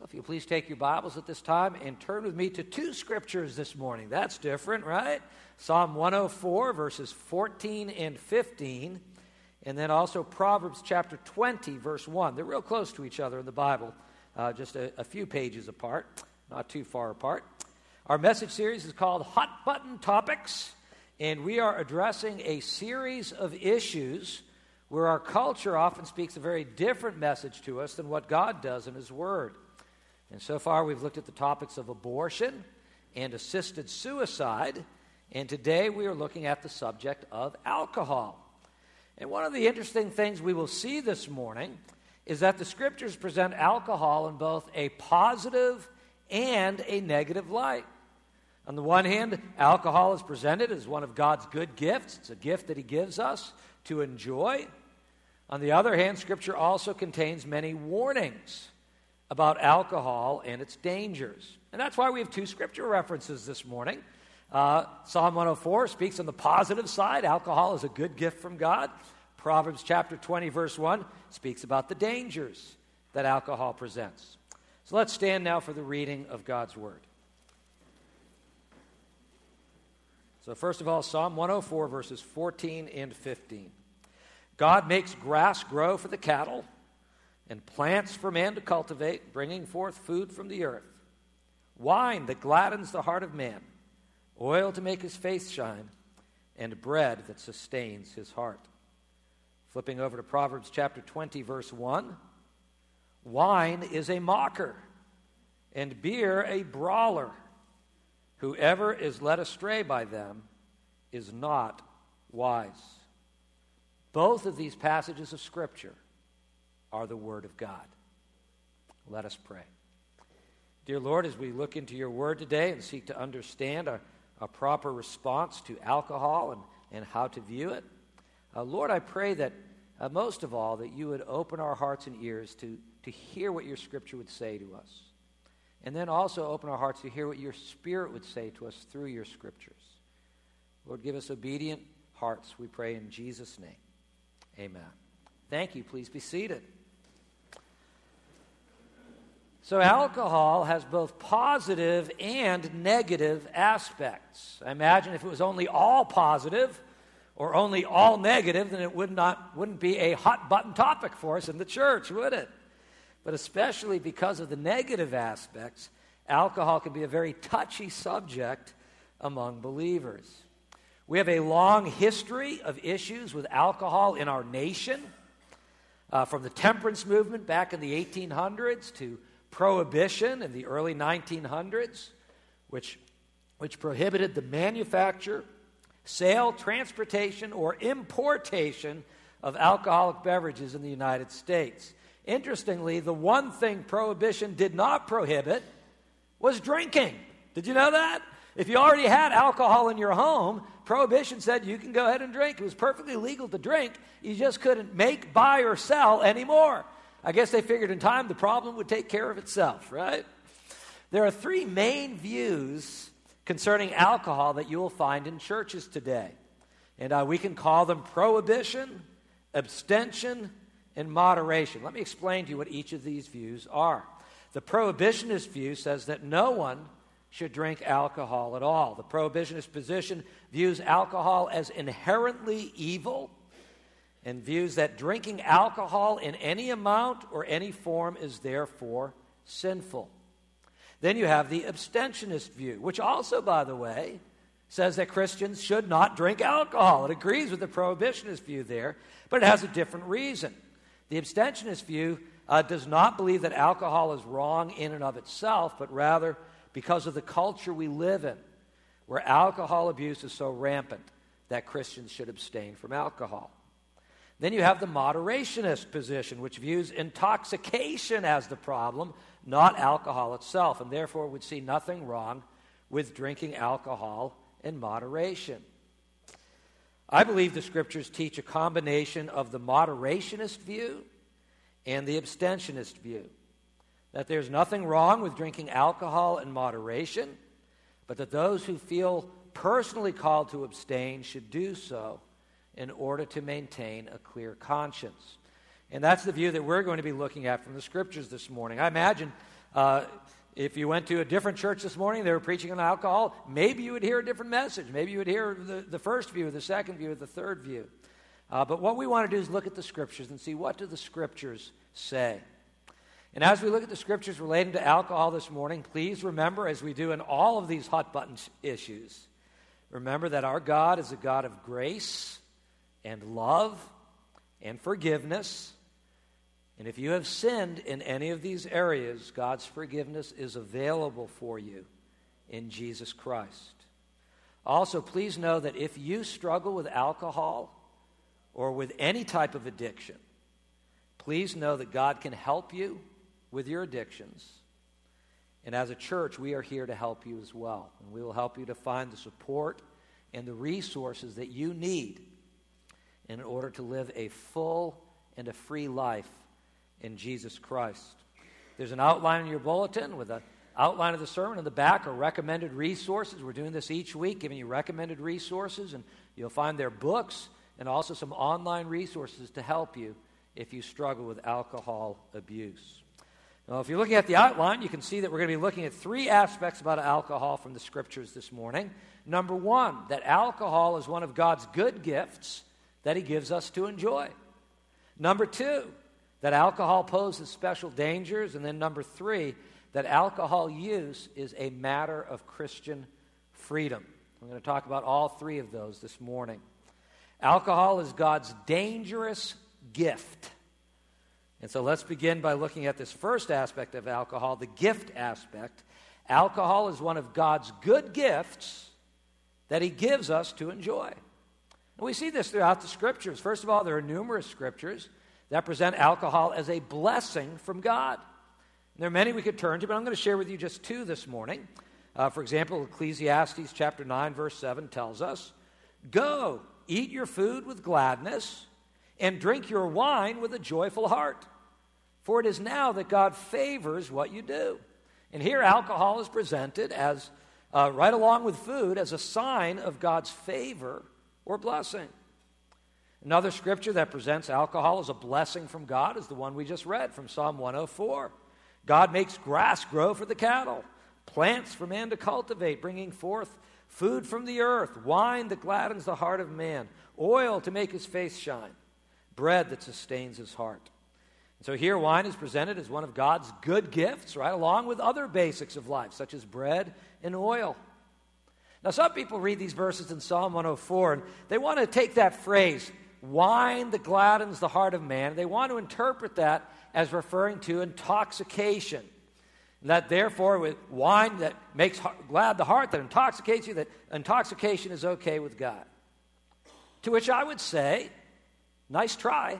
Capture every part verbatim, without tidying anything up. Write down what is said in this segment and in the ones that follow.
If you'll please take your Bibles at this time and turn with me to two scriptures this morning. That's different, right? Psalm one oh four, verses fourteen and fifteen, and then also Proverbs chapter twenty, verse one. They're real close to each other in the Bible, uh, just a, a few pages apart, not too far apart. Our message series is called Hot Button Topics, and we are addressing a series of issues where our culture often speaks a very different message to us than what God does in His Word. And so far, we've looked at the topics of abortion and assisted suicide, and today we are looking at the subject of alcohol. And one of the interesting things we will see this morning is that the Scriptures present alcohol in both a positive and a negative light. On the one hand, alcohol is presented as one of God's good gifts. It's a gift that He gives us to enjoy. On the other hand, Scripture also contains many warnings about alcohol and its dangers. And that's why we have two scripture references this morning. Uh, Psalm one oh four speaks on the positive side. Alcohol is a good gift from God. Proverbs chapter twenty, verse one speaks about the dangers that alcohol presents. So let's stand now for the reading of God's Word. So first of all, Psalm one oh four, verses fourteen and fifteen. God makes grass grow for the cattle, and plants for man to cultivate, bringing forth food from the earth. Wine that gladdens the heart of man, oil to make his face shine, and bread that sustains his heart. Flipping over to Proverbs chapter twenty, verse one. Wine is a mocker, and beer a brawler. Whoever is led astray by them is not wise. Both of these passages of Scripture are the Word of God. Let us pray. Dear Lord, as we look into your Word today and seek to understand a, a proper response to alcohol and, and how to view it, uh, Lord, I pray that uh, most of all that you would open our hearts and ears to, to hear what your Scripture would say to us. And then also open our hearts to hear what your Spirit would say to us through your Scriptures. Lord, give us obedient hearts, we pray in Jesus' name. Amen. Thank you. Please be seated. So alcohol has both positive and negative aspects. I imagine if it was only all positive or only all negative, then it would not, wouldn't be a hot-button topic for us in the church, would it? But especially because of the negative aspects, alcohol can be a very touchy subject among believers. We have a long history of issues with alcohol in our nation, uh, from the temperance movement back in the eighteen hundreds to Prohibition in the early nineteen hundreds, which, which prohibited the manufacture, sale, transportation, or importation of alcoholic beverages in the United States. Interestingly, the one thing Prohibition did not prohibit was drinking. Did you know that? If you already had alcohol in your home, Prohibition said you can go ahead and drink. It was perfectly legal to drink. You just couldn't make, buy, or sell anymore. I guess they figured in time the problem would take care of itself, right? There are three main views concerning alcohol that you will find in churches today. And uh, we can call them prohibition, abstention, and moderation. Let me explain to you what each of these views are. The prohibitionist view says that no one should drink alcohol at all. The prohibitionist position views alcohol as inherently evil and views that drinking alcohol in any amount or any form is therefore sinful. Then you have the abstentionist view, which also, by the way, says that Christians should not drink alcohol. It agrees with the prohibitionist view there, but it has a different reason. The abstentionist view uh, does not believe that alcohol is wrong in and of itself, but rather because of the culture we live in, where alcohol abuse is so rampant that Christians should abstain from alcohol. Then you have the moderationist position, which views intoxication as the problem, not alcohol itself, and therefore would see nothing wrong with drinking alcohol in moderation. I believe the Scriptures teach a combination of the moderationist view and the abstentionist view, that there's nothing wrong with drinking alcohol in moderation, but that those who feel personally called to abstain should do so in order to maintain a clear conscience. And that's the view that we're going to be looking at from the Scriptures this morning. I imagine Uh, if you went to a different church this morning, they were preaching on alcohol, maybe you would hear a different message. Maybe you would hear the, the first view, the second view, the third view. Uh, but what we want to do is look at the Scriptures and see, what do the Scriptures say? And as we look at the Scriptures relating to alcohol this morning, please remember, as we do in all of these hot-button issues, remember that our God is a God of grace and love and forgiveness. And if you have sinned in any of these areas, God's forgiveness is available for you in Jesus Christ. Also, please know that if you struggle with alcohol or with any type of addiction, please know that God can help you with your addictions. And as a church, we are here to help you as well. And we will help you to find the support and the resources that you need in order to live a full and a free life in Jesus Christ. There's an outline in your bulletin with an outline of the sermon. In the back are recommended resources. We're doing this each week, giving you recommended resources, and you'll find their books and also some online resources to help you if you struggle with alcohol abuse. Now, if you're looking at the outline, you can see that we're going to be looking at three aspects about alcohol from the Scriptures this morning. Number one, that alcohol is one of God's good gifts that He gives us to enjoy. Number two, that alcohol poses special dangers. And then number three, that alcohol use is a matter of Christian freedom. I'm going to talk about all three of those this morning. Alcohol is God's dangerous gift. And so let's begin by looking at this first aspect of alcohol, the gift aspect. Alcohol is one of God's good gifts that He gives us to enjoy. And we see this throughout the Scriptures. First of all, there are numerous Scriptures that present alcohol as a blessing from God. And there are many we could turn to, but I'm going to share with you just two this morning. Uh, for example, Ecclesiastes chapter nine, verse seven tells us, "Go, eat your food with gladness, and drink your wine with a joyful heart. For it is now that God favors what you do." And here alcohol is presented as, uh, right along with food, as a sign of God's favor or blessing. Another scripture that presents alcohol as a blessing from God is the one we just read from Psalm one oh four. God makes grass grow for the cattle, plants for man to cultivate, bringing forth food from the earth, wine that gladdens the heart of man, oil to make his face shine, bread that sustains his heart. And so here wine is presented as one of God's good gifts, right, along with other basics of life, such as bread and oil. Now, some people read these verses in Psalm one oh four, and they want to take that phrase, wine that gladdens the heart of man, and they want to interpret that as referring to intoxication. And that therefore, with wine that makes glad the heart, that intoxicates you, that intoxication is okay with God. To which I would say, nice try,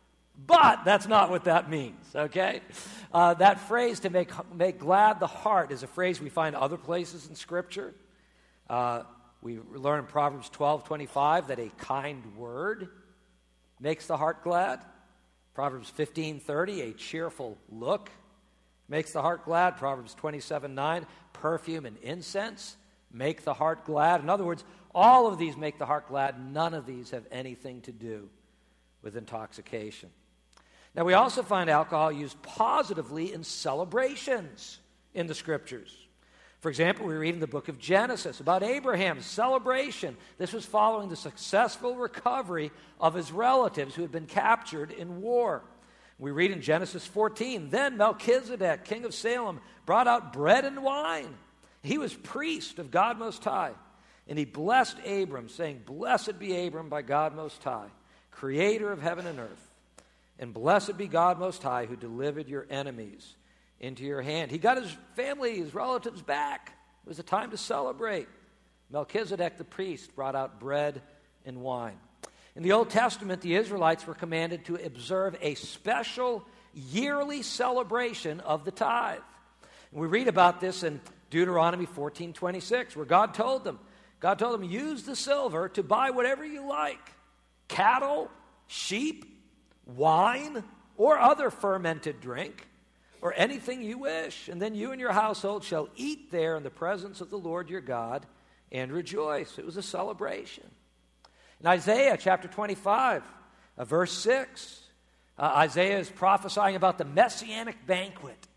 but that's not what that means, okay? Uh, that phrase, to make, make glad the heart, is a phrase we find other places in Scripture. Uh, we learn in Proverbs twelve twenty-five that a kind word makes the heart glad. Proverbs fifteen thirty, a cheerful look makes the heart glad. Proverbs twenty-seven nine, perfume and incense make the heart glad. In other words, all of these make the heart glad. None of these have anything to do with intoxication. Now, we also find alcohol used positively in celebrations in the Scriptures. For example, we read in the book of Genesis about Abraham's celebration. This was following the successful recovery of his relatives who had been captured in war. We read in Genesis fourteen, "Then Melchizedek, king of Salem, brought out bread and wine. He was priest of God Most High. And he blessed Abram, saying, 'Blessed be Abram by God Most High, creator of heaven and earth. And blessed be God Most High, who delivered your enemies into your hand.'" He got his family, his relatives back. It was a time to celebrate. Melchizedek, the priest, brought out bread and wine. In the Old Testament, the Israelites were commanded to observe a special yearly celebration of the tithe. And we read about this in Deuteronomy fourteen twenty-six, where God told them, God told them, "Use the silver to buy whatever you like, cattle, sheep, wine, or other fermented drink, or anything you wish, and then you and your household shall eat there in the presence of the Lord your God and rejoice." It was a celebration. In Isaiah chapter twenty-five, uh, verse six, uh, Isaiah is prophesying about the messianic banquet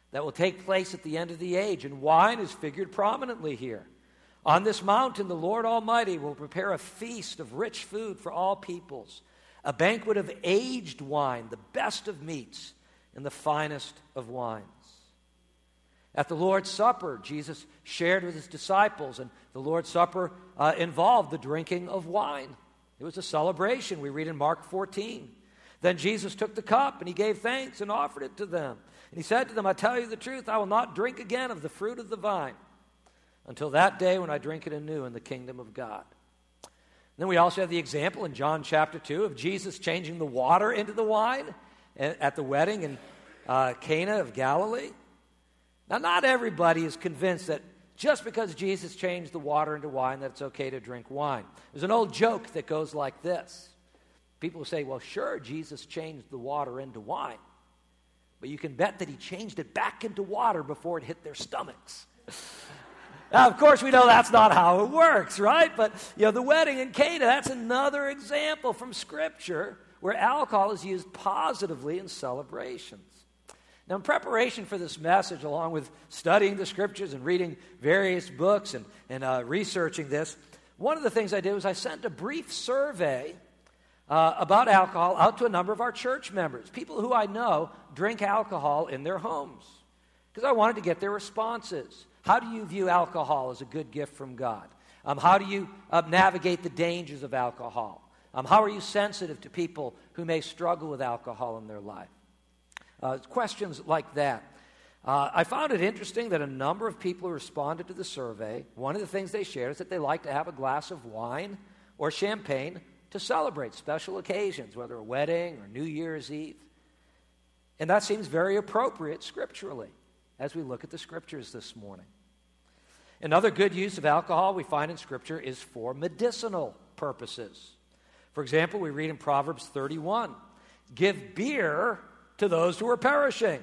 that will take place at the end of the age, and wine is figured prominently here. On this mountain, the Lord Almighty will prepare a feast of rich food for all peoples, a banquet of aged wine, the best of meats, and the finest of wines. At the Lord's Supper, Jesus shared with his disciples, and the Lord's Supper uh, involved the drinking of wine. It was a celebration. We read in Mark fourteen. Then Jesus took the cup, and he gave thanks and offered it to them. And he said to them, I tell you the truth, I will not drink again of the fruit of the vine until that day when I drink it anew in the kingdom of God. And then we also have the example in John chapter two of Jesus changing the water into the wine at the wedding in uh, Cana of Galilee. Now, not everybody is convinced that just because Jesus changed the water into wine, that it's okay to drink wine. There's an old joke that goes like this. People say, well, sure, Jesus changed the water into wine, but you can bet that he changed it back into water before it hit their stomachs. Now, of course, we know that's not how it works, right? But, you know, the wedding in Cana, that's another example from Scripture where alcohol is used positively in celebrations. Now, in preparation for this message, along with studying the Scriptures and reading various books and, and uh, researching this, one of the things I did was I sent a brief survey uh, about alcohol out to a number of our church members, people who I know drink alcohol in their homes, because I wanted to get their responses. How do you view alcohol as a good gift from God? Um, how do you uh, navigate the dangers of alcohol? Um, how are you sensitive to people who may struggle with alcohol in their life? Uh, questions like that. Uh, I found it interesting that a number of people who responded to the survey, one of the things they shared is that they like to have a glass of wine or champagne to celebrate special occasions, whether a wedding or New Year's Eve. And that seems very appropriate scripturally as we look at the Scriptures this morning. Another good use of alcohol we find in Scripture is for medicinal purposes. For example, we read in Proverbs thirty-one, give beer to those who are perishing.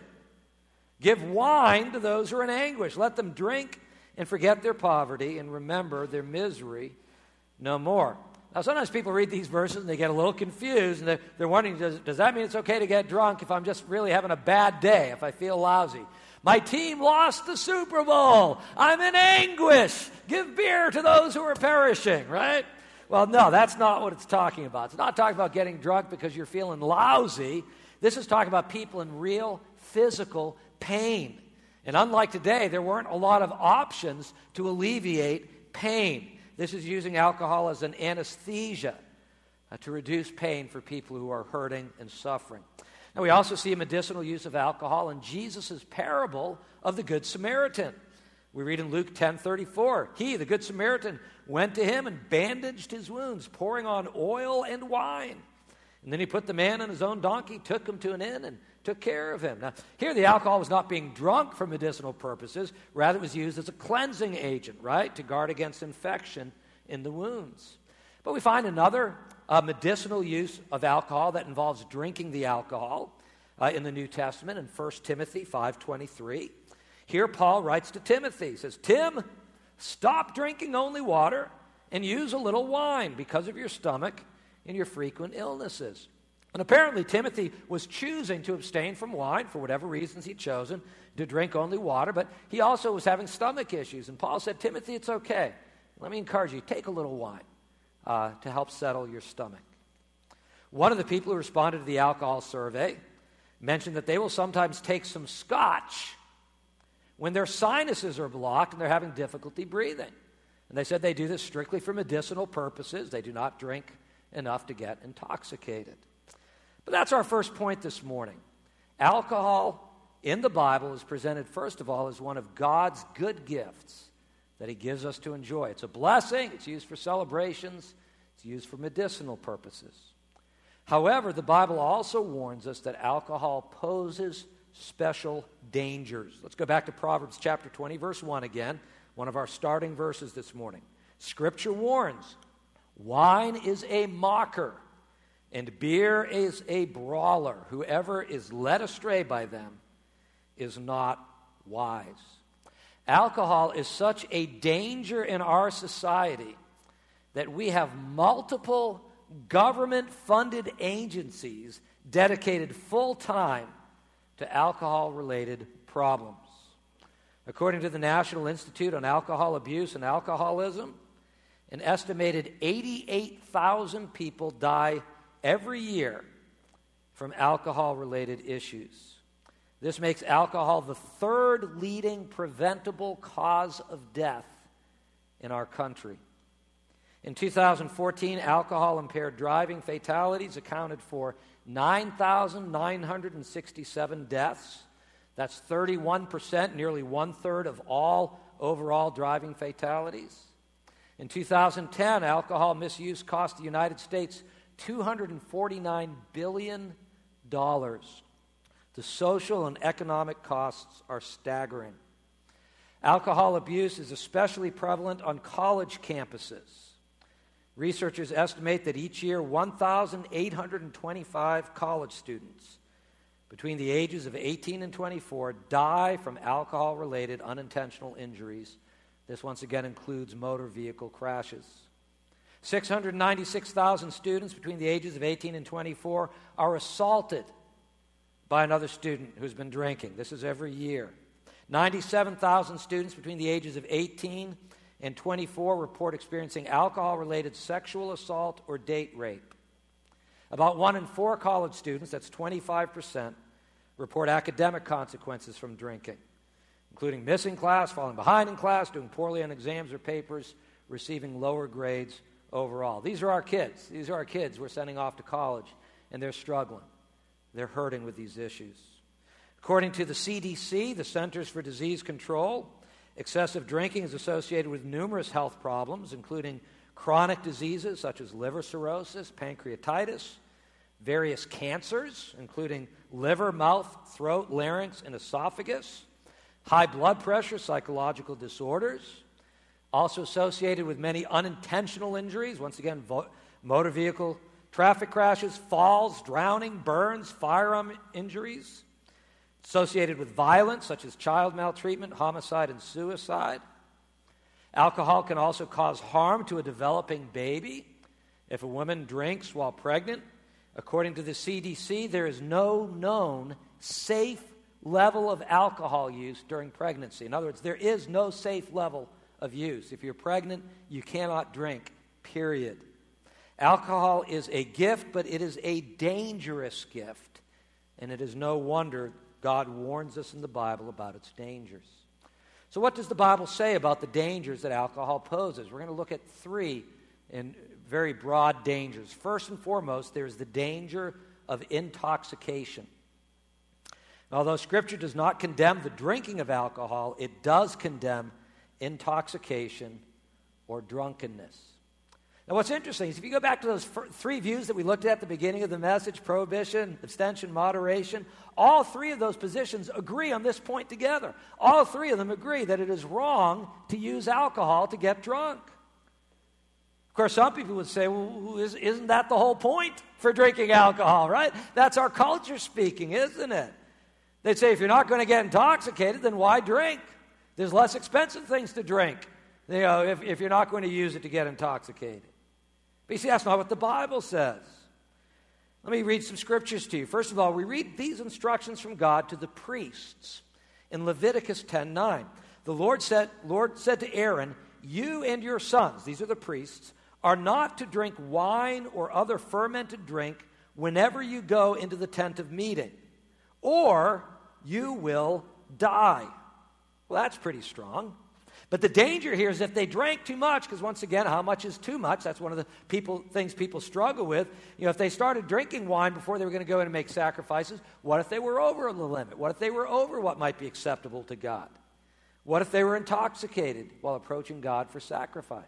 Give wine to those who are in anguish. Let them drink and forget their poverty and remember their misery no more. Now, sometimes people read these verses and they get a little confused and they're, they're wondering, does, does that mean it's okay to get drunk if I'm just really having a bad day, if I feel lousy? My team lost the Super Bowl. I'm in anguish. Give beer to those who are perishing, right? Well, no, that's not what it's talking about. It's not talking about getting drunk because you're feeling lousy. This is talking about people in real physical pain. And unlike today, there weren't a lot of options to alleviate pain. This is using alcohol as an anesthesia uh, to reduce pain for people who are hurting and suffering. Now, we also see a medicinal use of alcohol in Jesus' parable of the Good Samaritan. We read in Luke ten thirty-four, he, the Good Samaritan, went to him and bandaged his wounds, pouring on oil and wine. And then he put the man on his own donkey, took him to an inn, and took care of him. Now, here the alcohol was not being drunk for medicinal purposes. Rather, it was used as a cleansing agent, right, to guard against infection in the wounds. But we find another uh, medicinal use of alcohol that involves drinking the alcohol uh, in the New Testament in First Timothy five twenty-three. Here Paul writes to Timothy, he says, Tim, stop drinking only water and use a little wine because of your stomach and your frequent illnesses. And apparently Timothy was choosing to abstain from wine for whatever reasons he'd chosen, to drink only water, but he also was having stomach issues. And Paul said, Timothy, it's okay. Let me encourage you, take a little wine uh, to help settle your stomach. One of the people who responded to the alcohol survey mentioned that they will sometimes take some scotch when their sinuses are blocked and they're having difficulty breathing. And they said they do this strictly for medicinal purposes. They do not drink enough to get intoxicated. But that's our first point this morning. Alcohol in the Bible is presented, first of all, as one of God's good gifts that he gives us to enjoy. It's a blessing. It's used for celebrations. It's used for medicinal purposes. However, the Bible also warns us that alcohol poses special dangers. Let's go back to Proverbs chapter twenty, verse one again, one of our starting verses this morning. Scripture warns, wine is a mocker, and beer is a brawler. Whoever is led astray by them is not wise. Alcohol is such a danger in our society that we have multiple government-funded agencies dedicated full-time to alcohol-related problems. According to the National Institute on Alcohol Abuse and Alcoholism, an estimated eighty-eight thousand people die every year from alcohol-related issues. This makes alcohol the third leading preventable cause of death in our country. In two thousand fourteen, alcohol-impaired driving fatalities accounted for nine thousand nine hundred sixty-seven deaths. That's thirty-one percent, nearly one-third of all overall driving fatalities. In two thousand ten, alcohol misuse cost the United States two hundred forty-nine billion dollars. The social and economic costs are staggering. Alcohol abuse is especially prevalent on college campuses. Researchers estimate that each year one thousand eight hundred twenty-five college students between the ages of eighteen and twenty-four die from alcohol-related unintentional injuries. This once again includes motor vehicle crashes. six hundred ninety-six thousand students between the ages of eighteen and twenty-four are assaulted by another student who's been drinking. This is every year. ninety-seven thousand students between the ages of eighteen and twenty-four report experiencing alcohol-related sexual assault or date rape. About one in four college students, that's twenty-five percent, report academic consequences from drinking, including missing class, falling behind in class, doing poorly on exams or papers, receiving lower grades overall. These are our kids. These are our kids we're sending off to college, and they're struggling. They're hurting with these issues. According to the C D C, the Centers for Disease Control, excessive drinking is associated with numerous health problems, including chronic diseases such as liver cirrhosis, pancreatitis, various cancers, including liver, mouth, throat, larynx, and esophagus, high blood pressure, psychological disorders, also associated with many unintentional injuries, once again, vo- motor vehicle traffic crashes, falls, drowning, burns, firearm injuries, associated with violence such as child maltreatment, homicide, and suicide. Alcohol can also cause harm to a developing baby if a woman drinks while pregnant. According to the C D C, there is no known safe level of alcohol use during pregnancy. In other words, there is no safe level of use. If you're pregnant, you cannot drink, period. Alcohol is a gift, but it is a dangerous gift, and it is no wonder God warns us in the Bible about its dangers. So what does the Bible say about the dangers that alcohol poses? We're going to look at three in very broad dangers. First and foremost, there's the danger of intoxication. Although Scripture does not condemn the drinking of alcohol, it does condemn intoxication or drunkenness. Now, what's interesting is if you go back to those f- three views that we looked at at the beginning of the message, prohibition, abstention, moderation, all three of those positions agree on this point together. All three of them agree that it is wrong to use alcohol to get drunk. Of course, some people would say, well, isn't that the whole point for drinking alcohol, right? That's our culture speaking, isn't it? They'd say, if you're not going to get intoxicated, then why drink? There's less expensive things to drink, you know, if, if you're not going to use it to get intoxicated. But you see, that's not what the Bible says. Let me read some scriptures to you. First of all, we read these instructions from God to the priests in Leviticus ten nine. The Lord said, Lord said to Aaron, you and your sons, these are the priests, are not to drink wine or other fermented drink whenever you go into the tent of meeting, or you will die. Well, that's pretty strong. But the danger here is if they drank too much, because once again, how much is too much? That's one of the people things people struggle with. You know, if they started drinking wine before they were going to go in and make sacrifices, what if they were over the limit? What if they were over what might be acceptable to God? What if they were intoxicated while approaching God for sacrifice?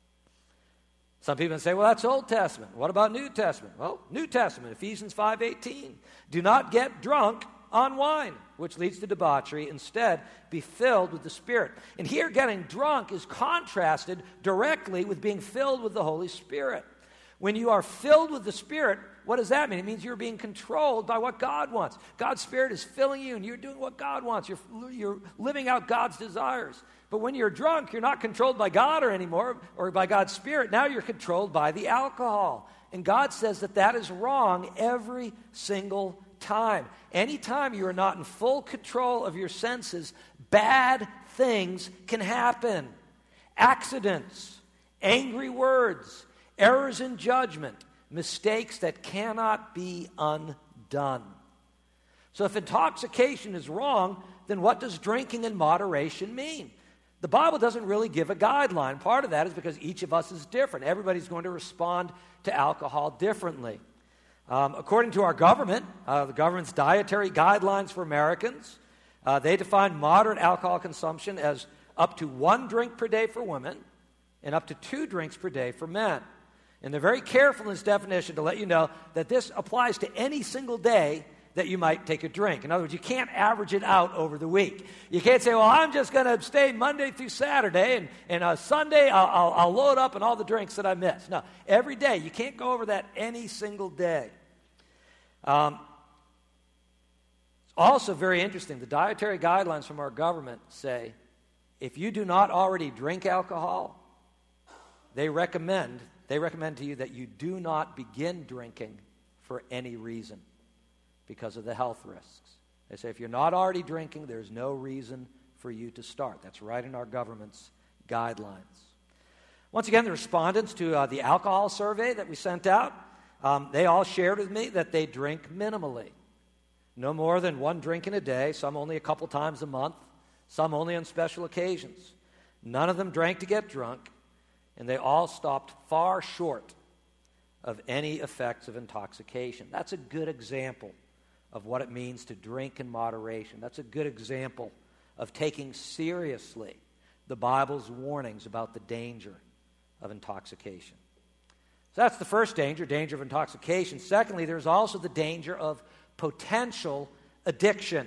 Some people say, well, that's Old Testament. What about New Testament? Well, New Testament, Ephesians five eighteen. Do not get drunk on wine, which leads to debauchery. Instead, be filled with the Spirit. And here, getting drunk is contrasted directly with being filled with the Holy Spirit. When you are filled with the Spirit, what does that mean? It means you're being controlled by what God wants. God's Spirit is filling you, and you're doing what God wants. You're, you're living out God's desires. But when you're drunk, you're not controlled by God or anymore, or by God's Spirit. Now you're controlled by the alcohol. And God says that that is wrong every single time. Anytime you are not in full control of your senses, bad things can happen. Accidents, angry words, errors in judgment, mistakes that cannot be undone. So if intoxication is wrong, then what does drinking in moderation mean? The Bible doesn't really give a guideline. Part of that is because each of us is different. Everybody's going to respond to alcohol differently. Um, according to our government, uh, the government's dietary guidelines for Americans, uh, they define moderate alcohol consumption as up to one drink per day for women and up to two drinks per day for men. And they're very careful in this definition to let you know that this applies to any single day that you might take a drink. In other words, you can't average it out over the week. You can't say, well, I'm just going to abstain Monday through Saturday, and, and uh, Sunday I'll, I'll, I'll load up on all the drinks that I miss. No, every day. You can't go over that any single day. Um, it's also very interesting. The dietary guidelines from our government say if you do not already drink alcohol, they recommend, they recommend to you that you do not begin drinking for any reason, because of the health risks. They say if you're not already drinking, there's no reason for you to start. That's right in our government's guidelines. Once again, the respondents to uh, the alcohol survey that we sent out, um, they all shared with me that they drink minimally. No more than one drink in a day, some only a couple times a month, some only on special occasions. None of them drank to get drunk, and they all stopped far short of any effects of intoxication. That's a good example of what it means to drink in moderation. That's a good example of taking seriously the Bible's warnings about the danger of intoxication. So that's the first danger, danger of intoxication. Secondly, there's also the danger of potential addiction.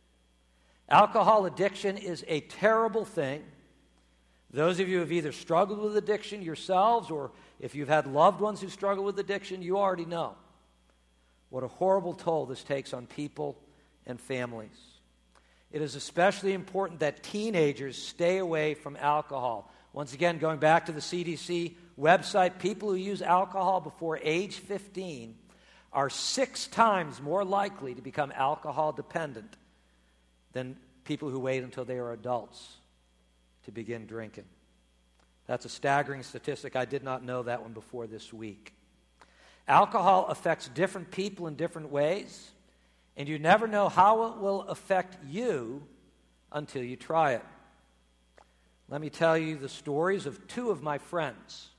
Alcohol addiction is a terrible thing. Those of you who have either struggled with addiction yourselves, or if you've had loved ones who struggle with addiction, you already know what a horrible toll this takes on people and families. It is especially important that teenagers stay away from alcohol. Once again, going back to the C D C website, people who use alcohol before age fifteen are six times more likely to become alcohol dependent than people who wait until they are adults to begin drinking. That's a staggering statistic. I did not know that one before this week. Alcohol affects different people in different ways, and you never know how it will affect you until you try it. Let me tell you the stories of two of my friends.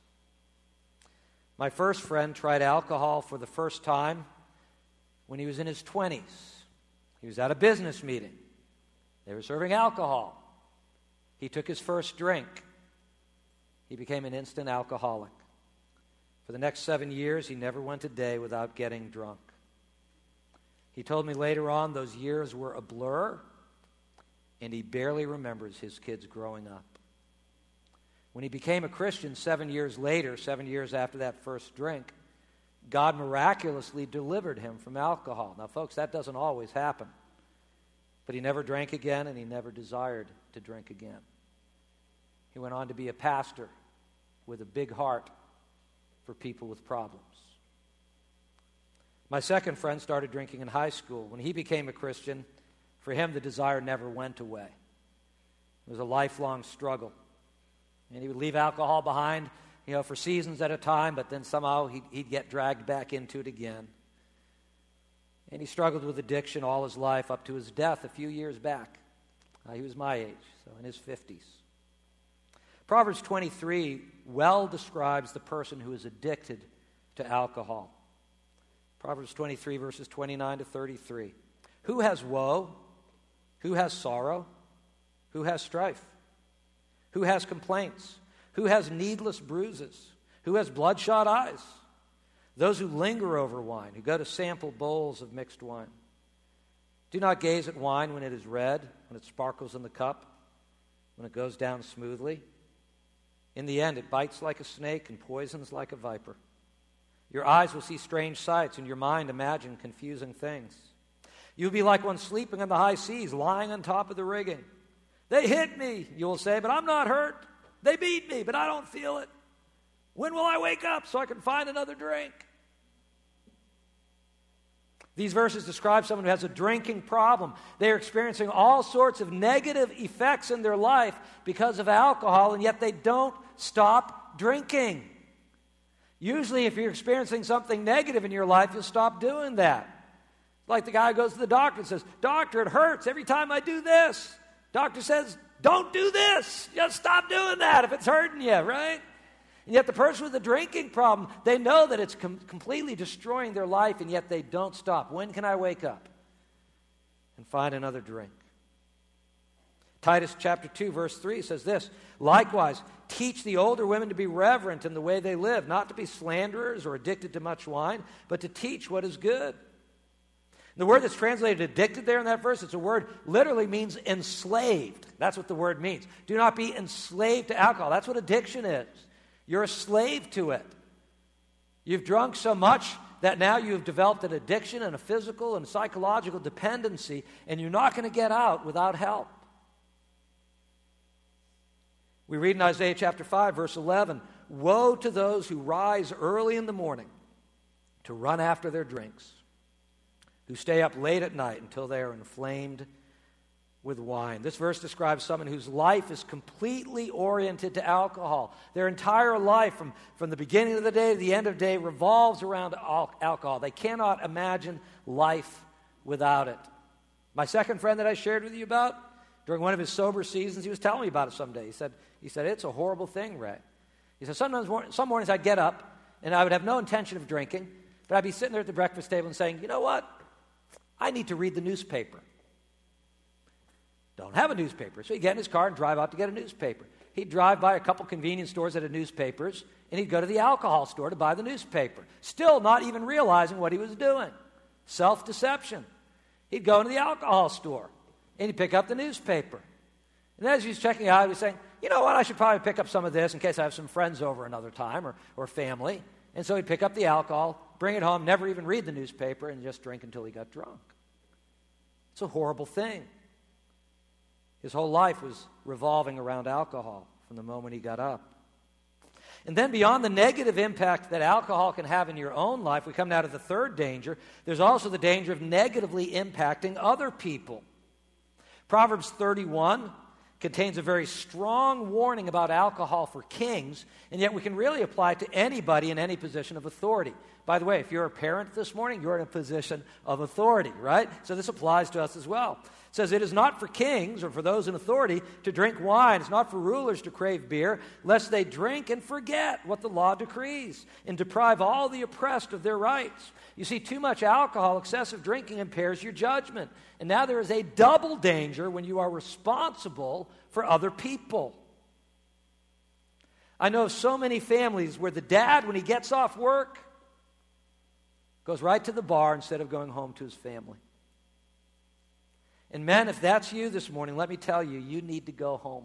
My first friend tried alcohol for the first time when he was in his twenties. He was at a business meeting. They were serving alcohol. He took his first drink. He became an instant alcoholic. For the next seven years, he never went a day without getting drunk. He told me later on those years were a blur, and he barely remembers his kids growing up. When he became a Christian seven years later, seven years after that first drink, God miraculously delivered him from alcohol. Now, folks, that doesn't always happen. But he never drank again, and he never desired to drink again. He went on to be a pastor with a big heart for people with problems. My second friend started drinking in high school. When he became a Christian, for him the desire never went away. It was a lifelong struggle. And he would leave alcohol behind, you know, for seasons at a time, but then somehow he'd, he'd get dragged back into it again. And he struggled with addiction all his life up to his death a few years back. Uh, he was my age, so in his fifties. Proverbs twenty-three well describes the person who is addicted to alcohol. Proverbs twenty-three, verses twenty-nine to thirty-three. Who has woe? Who has sorrow? Who has strife? Who has complaints? Who has needless bruises? Who has bloodshot eyes? Those who linger over wine, who go to sample bowls of mixed wine. Do not gaze at wine when it is red, when it sparkles in the cup, when it goes down smoothly. In the end, it bites like a snake and poisons like a viper. Your eyes will see strange sights, and your mind imagine confusing things. You'll be like one sleeping on the high seas, lying on top of the rigging. They hit me, you will say, but I'm not hurt. They beat me, but I don't feel it. When will I wake up so I can find another drink? These verses describe someone who has a drinking problem. They are experiencing all sorts of negative effects in their life because of alcohol, and yet they don't stop drinking. Usually, if you're experiencing something negative in your life, you'll stop doing that. Like the guy who goes to the doctor and says, "Doctor, it hurts every time I do this." Doctor says, "Don't do this. Just stop doing that if it's hurting you," right? And yet the person with the drinking problem, they know that it's com- completely destroying their life, and yet they don't stop. When can I wake up and find another drink? Titus chapter two, verse three says this, "Likewise, teach the older women to be reverent in the way they live, not to be slanderers or addicted to much wine, but to teach what is good." The word that's translated addicted there in that verse, it's a word literally means enslaved. That's what the word means. Do not be enslaved to alcohol. That's what addiction is. You're a slave to it. You've drunk so much that now you've developed an addiction and a physical and psychological dependency, and you're not going to get out without help. We read in Isaiah chapter five, verse eleven, "Woe to those who rise early in the morning to run after their drinks, who stay up late at night until they are inflamed with wine." This verse describes someone whose life is completely oriented to alcohol. Their entire life, from, from the beginning of the day to the end of the day, revolves around al- alcohol. They cannot imagine life without it. My second friend that I shared with you about, during one of his sober seasons, he was telling me about it someday. He said, he said, "It's a horrible thing, Ray." He said, sometimes, some mornings I'd get up, and I would have no intention of drinking, but I'd be sitting there at the breakfast table and saying, "You know what? I need to read the newspaper." Don't have a newspaper. So he'd get in his car and drive out to get a newspaper. He'd drive by a couple convenience stores that had newspapers, and he'd go to the alcohol store to buy the newspaper, still not even realizing what he was doing. Self-deception. He'd go into the alcohol store, and he'd pick up the newspaper. And then as he was checking out, he was saying, "You know what, I should probably pick up some of this in case I have some friends over another time or, or family." And so he'd pick up the alcohol, bring it home, never even read the newspaper, and just drink until he got drunk. It's a horrible thing. His whole life was revolving around alcohol from the moment he got up. And then beyond the negative impact that alcohol can have in your own life, we come now to the third danger. There's also the danger of negatively impacting other people. Proverbs thirty-one contains a very strong warning about alcohol for kings, and yet we can really apply it to anybody in any position of authority. By the way, if you're a parent this morning, you're in a position of authority, right? So this applies to us as well. It says, "It is not for kings or for those in authority to drink wine. It's not for rulers to crave beer, lest they drink and forget what the law decrees and deprive all the oppressed of their rights." You see, too much alcohol, excessive drinking impairs your judgment. And now there is a double danger when you are responsible for other people. I know of so many families where the dad, when he gets off work, goes right to the bar instead of going home to his family. And men, if that's you this morning, let me tell you, you need to go home.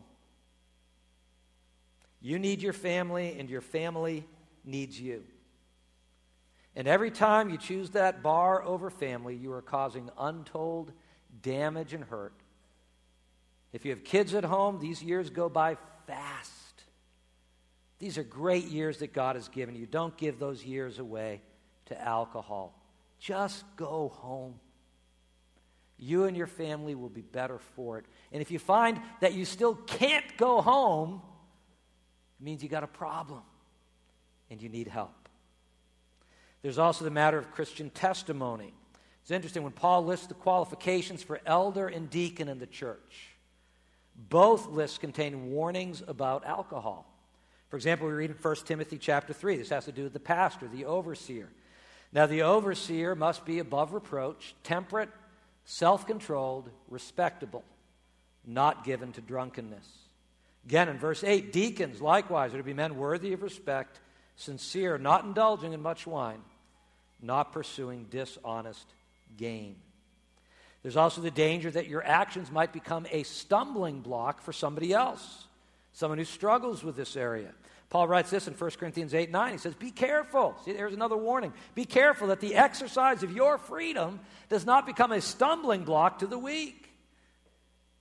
You need your family, and your family needs you. And every time you choose that bar over family, you are causing untold damage and hurt. If you have kids at home, these years go by fast. These are great years that God has given you. Don't give those years away to alcohol. Just go home. You and your family will be better for it. And if you find that you still can't go home, it means you got a problem and you need help. There's also the matter of Christian testimony. It's interesting when Paul lists the qualifications for elder and deacon in the church. Both lists contain warnings about alcohol. For example, we read in First Timothy chapter three. This has to do with the pastor, the overseer. Now, the overseer must be above reproach, temperate, self-controlled, respectable, not given to drunkenness. Again, in verse eight, deacons likewise are to be men worthy of respect, sincere, not indulging in much wine, not pursuing dishonest gain. There's also the danger that your actions might become a stumbling block for somebody else, someone who struggles with this area. Paul writes this in First Corinthians eight nine. He says, be careful. See, there's another warning. Be careful that the exercise of your freedom does not become a stumbling block to the weak.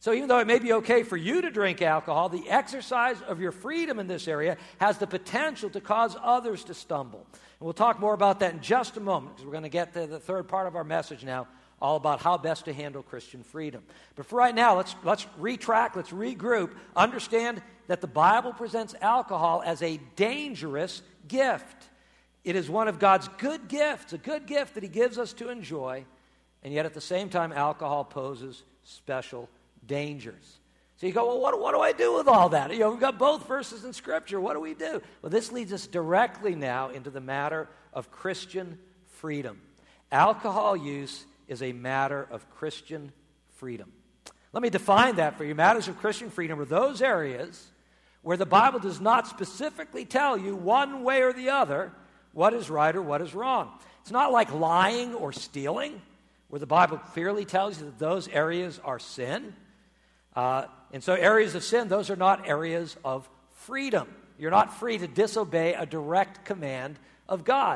So even though it may be okay for you to drink alcohol, the exercise of your freedom in this area has the potential to cause others to stumble. And we'll talk more about that in just a moment, because we're going to get to the third part of our message now, all about how best to handle Christian freedom. But for right now, let's, let's retrack, let's regroup, understand that the Bible presents alcohol as a dangerous gift. It is one of God's good gifts, a good gift that he gives us to enjoy, and yet at the same time, alcohol poses special dangers. So you go, well, what, what do I do with all that? You know, we've got both verses in Scripture. What do we do? Well, this leads us directly now into the matter of Christian freedom. Alcohol use is a matter of Christian freedom. Let me define that for you. Matters of Christian freedom are those areas where the Bible does not specifically tell you one way or the other what is right or what is wrong. It's not like lying or stealing, where the Bible clearly tells you that those areas are sin. Uh, and so areas of sin, those are not areas of freedom. You're not free to disobey a direct command of God.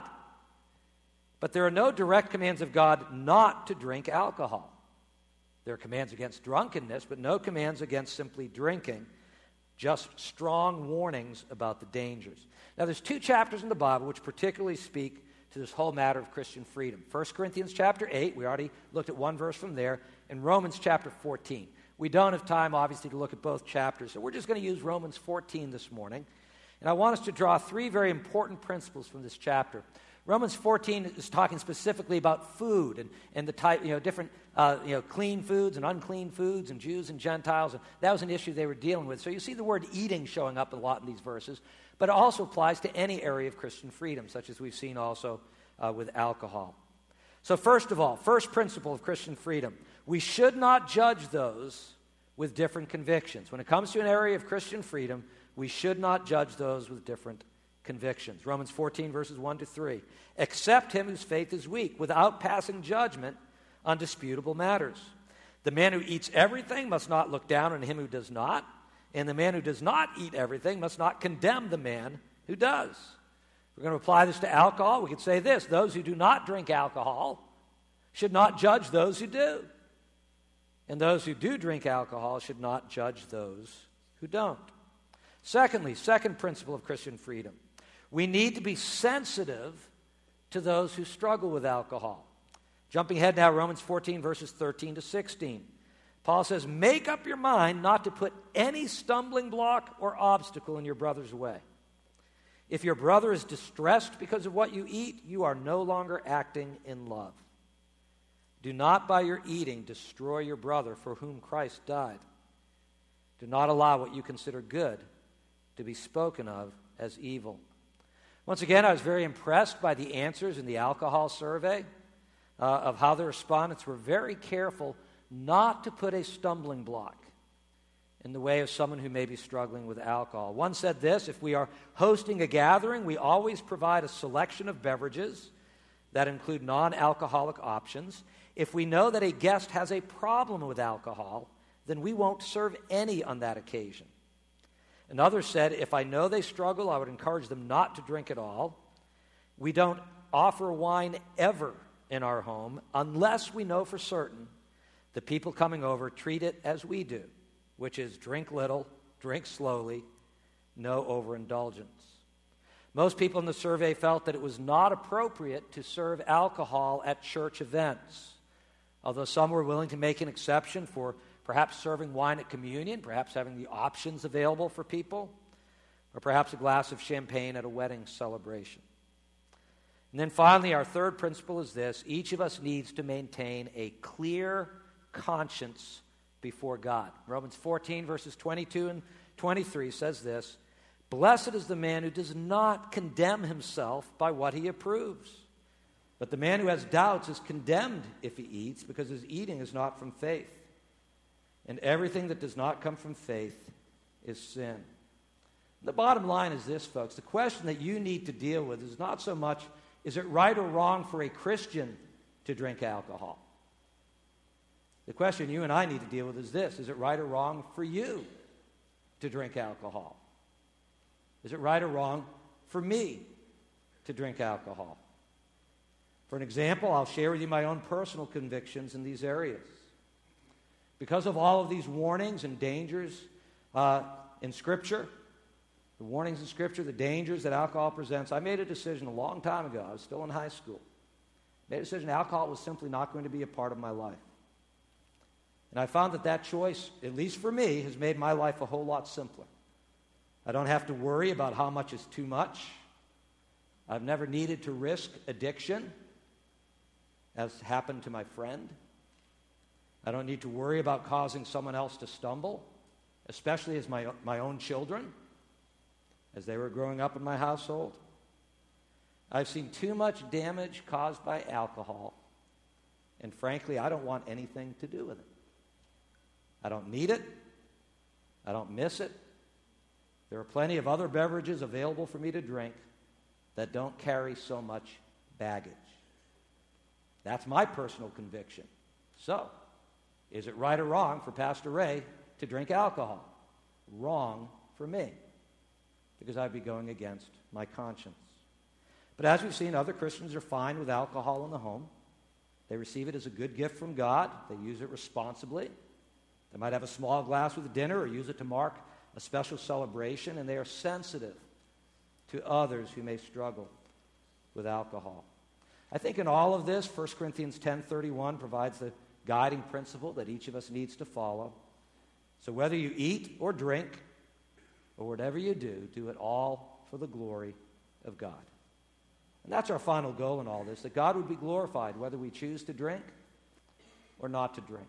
But there are no direct commands of God not to drink alcohol. There are commands against drunkenness, but no commands against simply drinking. Just strong warnings about the dangers. Now, there's two chapters in the Bible which particularly speak to this whole matter of Christian freedom. First Corinthians chapter eight, we already looked at one verse from there, and Romans chapter fourteen. We don't have time, obviously, to look at both chapters, so we're just going to use Romans fourteen this morning. And I want us to draw three very important principles from this chapter. Romans fourteen is talking specifically about food and, and the type, you know, different, uh, you know, clean foods and unclean foods and Jews and Gentiles. And that was an issue they were dealing with. So you see the word eating showing up a lot in these verses, but it also applies to any area of Christian freedom, such as we've seen also uh, with alcohol. So first of all, first principle of Christian freedom, we should not judge those with different convictions. When it comes to an area of Christian freedom, we should not judge those with different convictions. Romans fourteen, verses one to three. Accept him whose faith is weak, without passing judgment on disputable matters. The man who eats everything must not look down on him who does not, and the man who does not eat everything must not condemn the man who does. We're going to apply this to alcohol. We could say this: those who do not drink alcohol should not judge those who do. And those who do drink alcohol should not judge those who don't. Secondly, second principle of Christian freedom, we need to be sensitive to those who struggle with alcohol. Jumping ahead now, Romans fourteen, verses thirteen to sixteen. Paul says, make up your mind not to put any stumbling block or obstacle in your brother's way. If your brother is distressed because of what you eat, you are no longer acting in love. Do not by your eating destroy your brother for whom Christ died. Do not allow what you consider good to be spoken of as evil. Once again, I was very impressed by the answers in the alcohol survey uh, of how the respondents were very careful not to put a stumbling block in the way of someone who may be struggling with alcohol. One said this: if we are hosting a gathering, we always provide a selection of beverages that include non-alcoholic options. If we know that a guest has a problem with alcohol, then we won't serve any on that occasion. Another said, if I know they struggle, I would encourage them not to drink at all. We don't offer wine ever in our home unless we know for certain the people coming over treat it as we do, which is drink little, drink slowly, no overindulgence. Most people in the survey felt that it was not appropriate to serve alcohol at church events, although some were willing to make an exception for perhaps serving wine at communion, perhaps having the options available for people, or perhaps a glass of champagne at a wedding celebration. And then finally, our third principle is this: each of us needs to maintain a clear conscience before God. Romans fourteen, verses twenty-two and twenty-three says this: blessed is the man who does not condemn himself by what he approves. But the man who has doubts is condemned if he eats, because his eating is not from faith. And everything that does not come from faith is sin. The bottom line is this, folks. The question that you need to deal with is not so much, is it right or wrong for a Christian to drink alcohol? The question you and I need to deal with is this: is it right or wrong for you to drink alcohol? Is it right or wrong for me to drink alcohol? For an example, I'll share with you my own personal convictions in these areas. Because of all of these warnings and dangers uh, in Scripture, the warnings in Scripture, the dangers that alcohol presents, I made a decision a long time ago. I was still in high school. Made a decision alcohol was simply not going to be a part of my life. And I found that that choice, at least for me, has made my life a whole lot simpler. I don't have to worry about how much is too much. I've never needed to risk addiction, as happened to my friend. I don't need to worry about causing someone else to stumble, especially as my, my own children, as they were growing up in my household. I've seen too much damage caused by alcohol, and frankly, I don't want anything to do with it. I don't need it. I don't miss it. There are plenty of other beverages available for me to drink that don't carry so much baggage. That's my personal conviction. So, is it right or wrong for Pastor Ray to drink alcohol? Wrong for me, because I'd be going against my conscience. But as we've seen, other Christians are fine with alcohol in the home. They receive it as a good gift from God. They use it responsibly. They might have a small glass with dinner or use it to mark a special celebration, and they are sensitive to others who may struggle with alcohol. I think in all of this, First Corinthians ten thirty-one provides the guiding principle that each of us needs to follow. So whether you eat or drink, or whatever you do, do it all for the glory of God. And that's our final goal in all this, that God would be glorified whether we choose to drink or not to drink.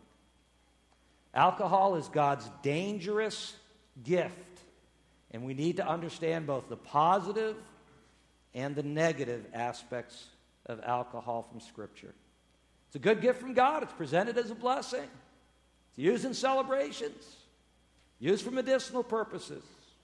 Alcohol is God's dangerous gift, and we need to understand both the positive and the negative aspects of alcohol from Scripture. It's a good gift from God. It's presented as a blessing. It's used in celebrations, used for medicinal purposes.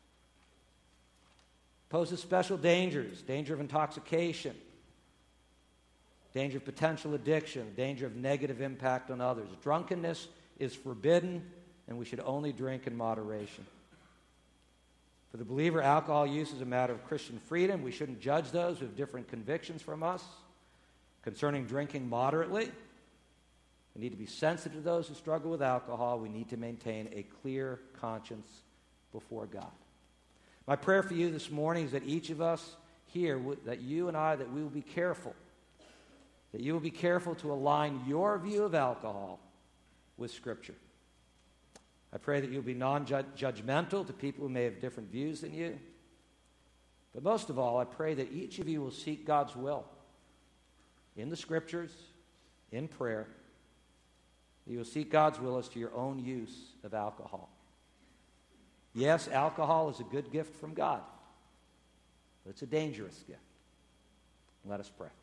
Poses special dangers, danger of intoxication, danger of potential addiction, danger of negative impact on others. Drunkenness is forbidden, and we should only drink in moderation. For the believer, alcohol use is a matter of Christian freedom. We shouldn't judge those who have different convictions from us concerning drinking moderately. We need to be sensitive to those who struggle with alcohol. We need to maintain a clear conscience before God. My prayer for you this morning is that each of us here, that you and I, that we will be careful, that you will be careful to align your view of alcohol with Scripture. I pray that you'll be non-judgmental to people who may have different views than you. But most of all, I pray that each of you will seek God's will in the Scriptures, in prayer. You will seek God's will as to your own use of alcohol. Yes, alcohol is a good gift from God, but it's a dangerous gift. Let us pray.